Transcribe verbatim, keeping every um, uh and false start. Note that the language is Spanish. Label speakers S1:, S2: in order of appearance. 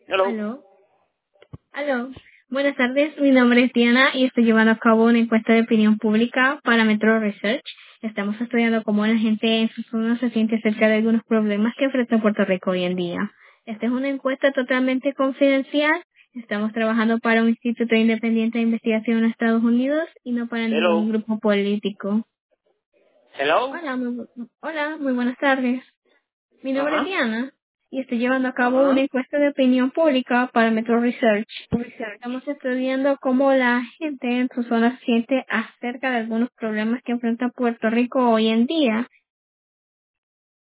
S1: Hello.
S2: Aló, aló. Buenas tardes, mi nombre es Diana y estoy llevando a cabo una encuesta de opinión pública para Metro Research. Estamos estudiando cómo la gente en sus zonas se siente acerca de algunos problemas que enfrenta Puerto Rico hoy en día. Esta es una encuesta totalmente confidencial. Estamos trabajando para un instituto independiente de investigación en Estados Unidos y no para ningún
S1: Hello.
S2: grupo político.
S1: Hello.
S2: Hola, muy, bu- hola, muy buenas tardes. Mi nombre es
S1: Ajá.
S2: Diana y estoy llevando a cabo una
S1: Ajá.
S2: encuesta de opinión pública para Metro Research. Estamos estudiando cómo la gente en su zona se siente acerca de algunos problemas que enfrenta Puerto Rico hoy en día